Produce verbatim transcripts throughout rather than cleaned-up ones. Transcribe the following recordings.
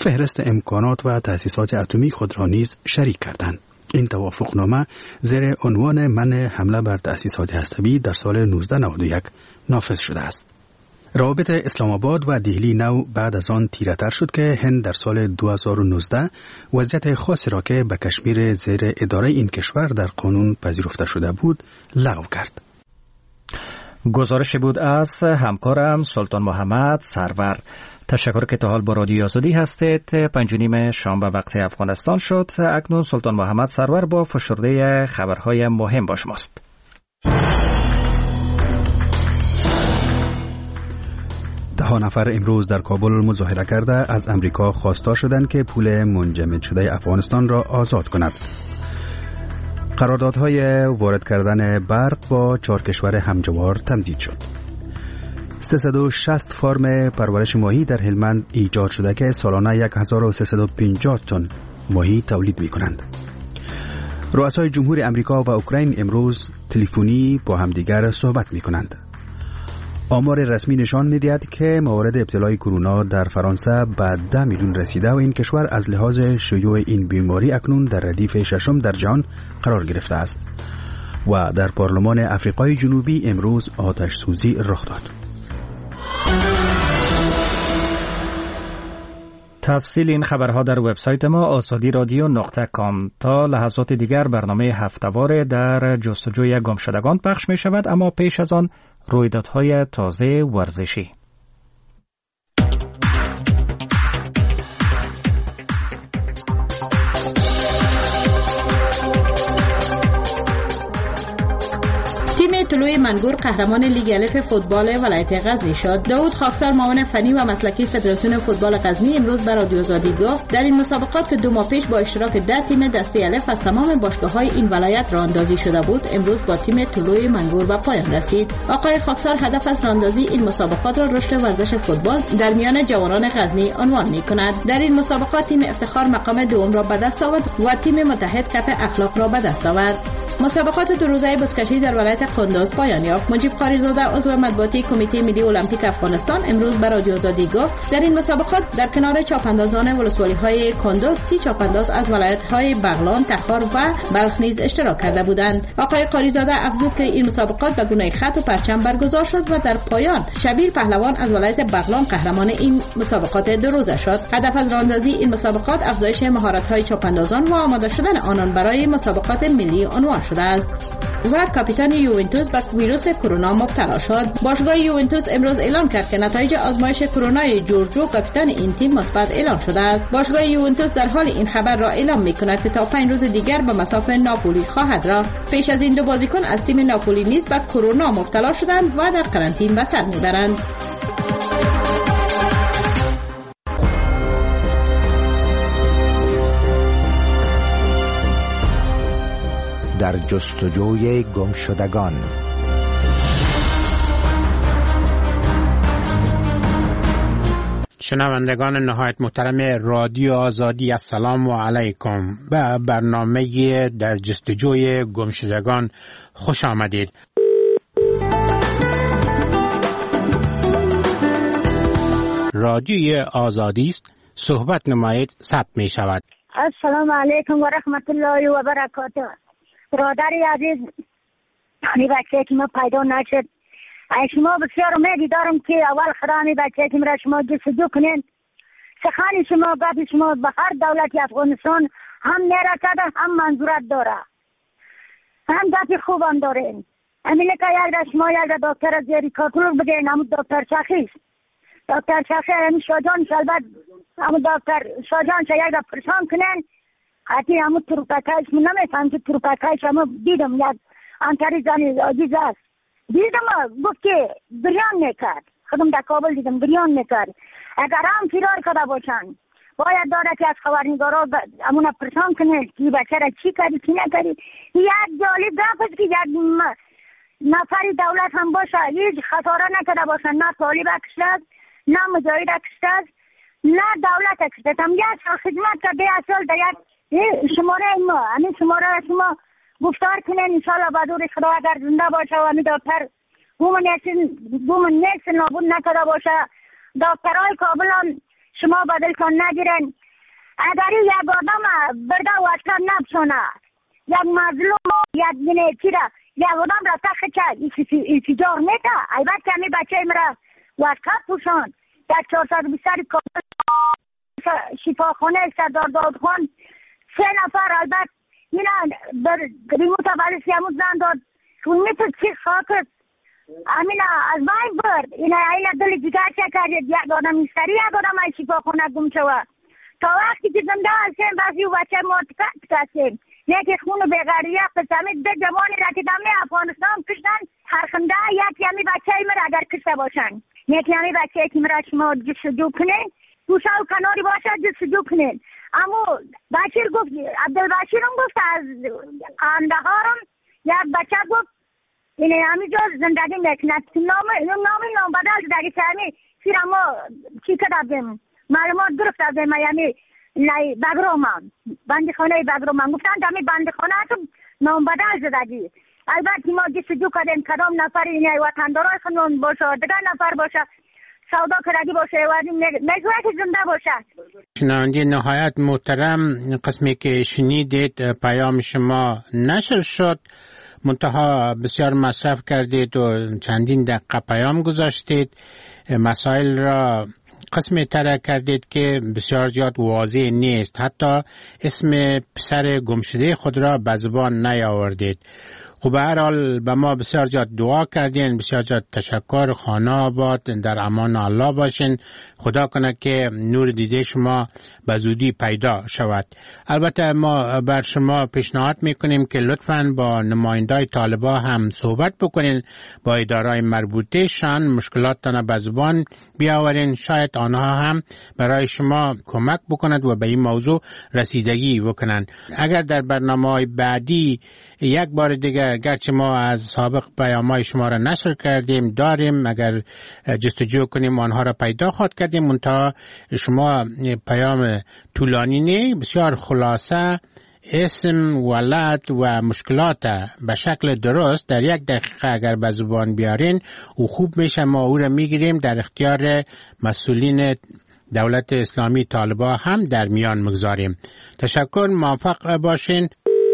فهرست امکانات و تأسیسات اتمی خود را نیز شریک کردند. این توافقنامه زیر عنوان منع حمله بر تأسیسات هسته‌ای در سال نوزده نود و یک نافذ شده است. روابط اسلام آباد و دهلی نو بعد از آن تیره‌تر شد که هند در سال دو هزار و نوزده وضعیت خاصی را که به کشمیر زیر اداره این کشور در قانون پذیرفته شده بود لغو کرد. گزارش بود از همکارم سلطان محمد سرور. تشکر که تا حال با رادیو آزادی هستید. پنج و نیم شام به وقت افغانستان شد. اکنون سلطان محمد سرور با فشرده خبرهای مهم با شماست. ده نفر امروز در کابل مظاهره کرده از امریکا خواستار شدند که پول منجمد شده افغانستان را آزاد کند. قراردادهای وارد کردن برق با چهار کشور همجوار تمدید شد. سیصد و شصت فارم پرورش ماهی در هلمند ایجاد شده که سالانه هزار و سیصد و پنجاه تن ماهی تولید می کنند. رؤسای جمهور امریکا و اوکراین امروز تلفنی با همدیگر صحبت می کنند. آمار رسمی نشان می دهد که موارد ابتلای کرونا در فرانسه به ده میلیون رسیده و این کشور از لحاظ شیوع این بیماری اکنون در ردیف ششم در جهان قرار گرفته است. و در پارلمان افریقای جنوبی امروز آتش سوزی رخ داد. تفصیل این خبرها در وبسایت ما آزادی رادیو نقطه کام. تا لحظات دیگر برنامه هفته‌وار در جستجوی گمشدگان پخش می شود، اما پیش از آن رویدادهای تازه ورزشی. تیم طلوع منگور قهرمان لیگ الف فوتبال ولایت غزنی شد. داوود خاکسار معاون فنی و مسلکی فدراسیون فوتبال غزنی امروز بر رادیو آزادی گفت در این مسابقات که دو ماه پیش با اشتراک ده تیم دسته الف از تمام باشگاه‌های این ولایت راه‌اندازی شده بود، امروز با تیم طلوع منگور به پایان رسید. آقای خاکسار هدف از راه‌اندازی این مسابقات را رشد ورزش فوتبال در میان جوانان غزنی عنوان می‌کند. در این مسابقات تیم افتخار مقام دوم را به دست آورد و تیم متحد کف اخلاق را به دست آورد. مسابقات دو روزه بزکشی در ولایت قندوز پایان یافت. مجیب قاریزاده عضو مطبوعاتی کمیته ملی المپیک افغانستان امروز بر رادیو آزادی گفت در این مسابقات در کنار چاپاندازان ولسوالی‌های کندوز سی چاپانداز از ولایت‌های بغلان، تخار و بلخ نیز اشتراک کرده بودند. آقای قاریزاده افزود که این مسابقات به گونه خط و پرچم برگزار شد و در پایان شبیر پهلوان از ولایت بغلان قهرمان این مسابقات دو روزه شد. هدف از راهاندازی این مسابقات افزایش مهارت‌های چاپاندازان و آماده شدن آنان برای مسابقات ملی عنوان شده است. و کاپیتان یوونتوس به ویروس کرونا مبتلا شد. باشگاه یوونتوس امروز اعلام کرد که نتایج آزمایش کرونای جورجو کاپیتان این تیم مثبت اعلام شده است. باشگاه یوونتوس در حال این خبر را اعلام می‌کند که تا پنج روز دیگر به مصاف ناپولی خواهد رفت. پیش از این دو بازیکن از تیم ناپولی نیز به کرونا مبتلا شدند و در قرنطینه به سر می‌برند. در جستجوی گمشدگان. شنوندگان نهایت محترم رادیو آزادی، السلام علیکم. به برنامه در جستجوی گمشدگان خوش آمدید. رادیوی آزادی است، صحبت نمایید ثبت می شود. السلام علیکم و رحمت الله و برکاته. برادری عزیز، این بچه که ما پیدا نشد، شما بسیار امیدی دارم که اول خرامی بچه که مرا شما جستجو کنین. سخن شما گفت شما به هر دولت افغانستان هم نرسده هم منظورت داره، هم گفت خوب هم داره. امیله که یک در شما یک در دکتر از یاری کارکلور بگین، همون دکتر شخیص دکتر شخیص همون شاجان شلبت همون دکتر شاجان شا یک در پرسان کنین. حتی همون تروپکایش من نمیفهم که تروپکایش همون دیدم یک انتری زنی عزیز است، دیدم گفت که بریان میکرد، خودم در کابل دیدم بریان میکرد. اگر هم فرار کرده باشن باید داره که از خبرنگارا همون پرسان کنه که بچه را چی کردی چی نکردی. یک جالب گفت که یک نفری دولت هم باشه هیچ خساره نکرده باشن، نه طالب کشته است نه مجاهد کشته است نه دولت کشته است. هم یک سال خدمت کرده اصل در یک شماره ما همین شماره شما گفتار کنین انشاءالله بدور خدا اگر زنده باشه و همین دکتر بومن نیست بومن نیست نابود نکرده باشه. دکترهای کابل هم شما بدلتان نگیرن. اگر یک آدم برده واسه نبسونه، یک مظلوم یک گنه چیره، یک آدم را تخت چه انفجار میده. البته همی بچه مرا واسه پوشان در چهارصد و بیست شفاخانه سردار داود خان سه نفر البته اینا در ریموت ولی سیاموز زن داد شونی تو چی خاطر امینا از بین برد. اینا اینا دلی دیگر چه کردید یک آدم میستری یک آدم های شفاخانه گم شود. تا وقتی که زنده هستیم بسی و بچه ما تکت هستیم. یکی خون بغیریه قسمی ده جوانی را که دمی افغانستان کشتن هرخنده یکی همی بچه ای مرا اگر کشته باشن. یکی همی بچه ای که مرا شما جستجو کنین گوشه و کناری باشد جستجو کنین. اما بشیر گفت عبدالبشیر هم گفت از قندهارم یک بچه گفت اینه همینجا زندگی میکند. نام نام نام بدل زندگی چهمی سیر اما چی کردیم معلومات درست از میامی نای بگرومان بندی خانه بگرومان گفتن دمی بندی خانه تو نام بدل زدگی. البته ما جستجو کردیم کدام نفر اینه وطندارای خانون باشه دیگر نفر باشه سودا کردگی باشه و نگوه که زنده باشه. شنونده نهایت محترم، قسمی که شنیدید پیام شما نشر شد، منتها بسیار مصرف کردید و چندین دقیقه پیام گذاشتید، مسائل را قسمی تره کردید که بسیار زیاد واضح نیست، حتی اسم پسر گمشده خود را به زبان نیاوردید. خب به هر حال به ما بسیار زیاد دعا کردین، بسیار زیاد تشکر. خانه آباد، در امان الله باشین. خدا کنه که نور دیده شما به زودی پیدا شود. البته ما بر شما پیشنهاد میکنیم که لطفاً با نمایندای طالبا هم صحبت بکنین، با ادارای مربوطه شان مشکلاتتان به زبان بیاورین، شاید آنها هم برای شما کمک بکنند و به این موضوع رسیدگی بکنند. اگر در برنامه‌های بعدی یک بار دیگر گرچه ما از سابق پیام‌های شما را نشر کردیم داریم، اگر جستجو کنیم آنها را پیدا خواهد کردیم، منتها شما پیام طولانی نه، بسیار خلاصه اسم، ولد و مشکلات به شکل درست در یک دقیقه اگر به زبان بیارین و خوب میشه ما او را میگیریم در اختیار مسئولین دولت اسلامی طالبا هم در میان مگذاریم. تشکر، موفق باشین.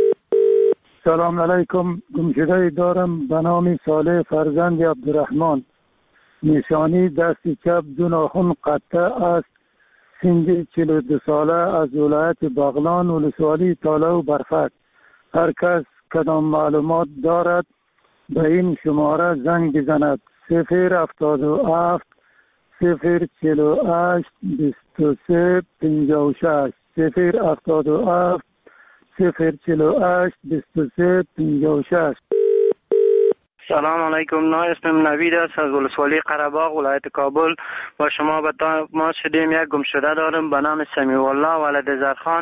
سلام علیکم. گمشده دارم به نام صالح فرزند عبدالرحمن. نشانی دست چپ دو ناخن قطع است. سن چهل و دو ساله از ولایت بغلان ولسوالی تالا و برفک. هر کس کدام معلومات دارد به این شماره زنگ بزند. صفر هفتاد و هفت صفر چهل و هشت بیست و سه پنجاه و شش. صفر هفتاد و هفت صفر چهل و هشت بیست و سه پنجاه و شش. سلام علیکم. نا اسمم نوید است از ولسوالی قره‌باغ ولایت کابل. با شما به ما شدیم. یک گمشده دارم به نام سمیع الله ولد زرخان.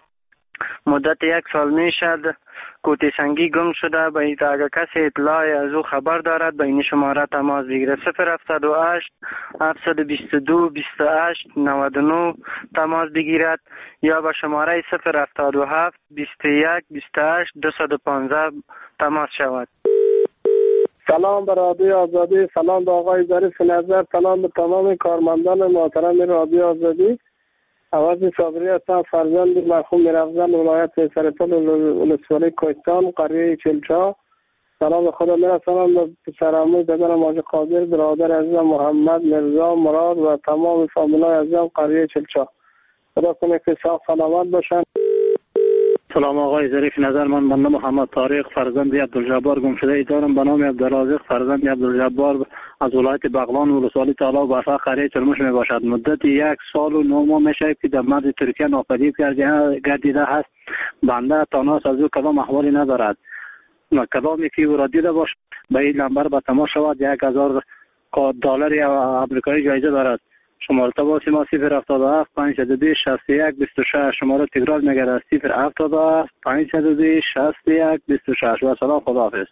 مدت یک سال می شد کوتی سنگی گم شده. به این اگر کسی اطلاعی از او خبر دارد به این شماره تماس بگیره. صفر هفتاد و هشت هفتصد و بیست و دو بیست و هشت نود و نه تماس بگیرد یا به شماره صفر هفتاد و هفت بیست و یک بیست و هشت دویست و پانزده تماس شود. سلام به رادیو آزادی، سلام به آقای ظریف نظر، سلام به تمام کارمندان محترم رادیو آزادی. عوض صابری هستم، فرزند مرحوم میرافزان ولایت سرپل ولسوالی کوهستان قریه چلچا. سلام به خدا میرسانم به پسرعموی دادن ماج قادر، برادر عزیزم محمد مرزا مراد و تمام فامیلای عزیزم قریه چلچا. خدا کنه که صاف سلامت باشن. سلام آقای ظریف نظر، من بنده محمد طارق فرزند عبدالجبار گمشده ای دارم به نام عبدالرازق فرزند عبدالجبار از ولایت بغلان ولسوالی تالا و برفق قریه چرموش می باشد. مدت یک سال و نه ماه میشه که در مرز ترکیه ناپدید گردیده هست. بنده تاناس از او کدام احوالی ندارد. کدامی که او را دیده باش به این نمبر به تماس شود. یک هزار دلار آمریکایی جایزه دارد. شماره تماس ما صفر هفتاد و هفت پنجصد و دو شصت و یک بیست و شش. شماره تکرار میگردد صفر هفتاد و هفت پنجصد و دو شصت و یک بیست و شش. و سلام، خداحافظ.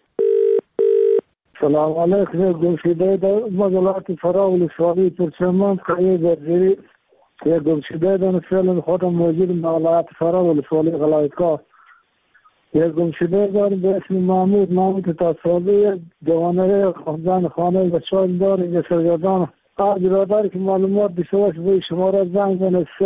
سلام علیکم. گمشده در ولایت فرا ولسوالی ترکمن قریه برزیری. یک گمشده در فعلا خودم موجود در ولایت فرا ولسوالی غلایتگاه. یک گمشده دارم به اسم محمود محمود تصابی جوانه خانه خانه بچه‌ها داره. یک سرگردان برادر که معلومات بشه باید شما را زنگ زنه